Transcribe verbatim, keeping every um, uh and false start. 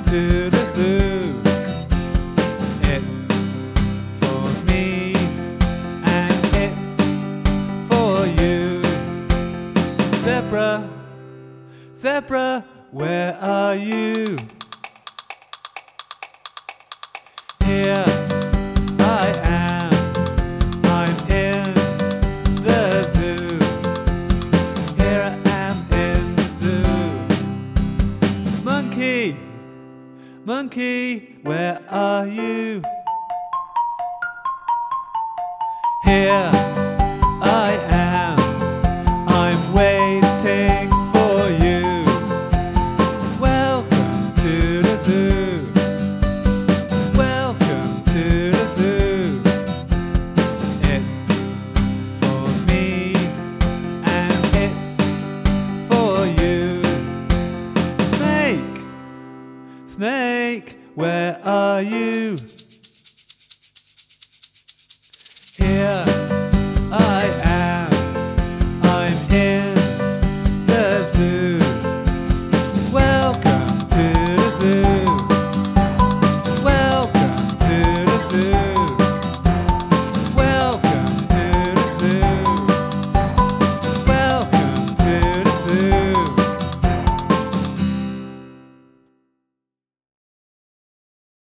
to the zoo. It's for me and it's for you. Zebra, zebra, where are you? Here I am, I'm in the zoo. Here I am in the zoo. Monkey, monkey, where are you? Here I am, I'm waiting for you. Welcome to the zoo. Welcome to the zoo. It's for me and it's for you. Snake, snake, where are you? Here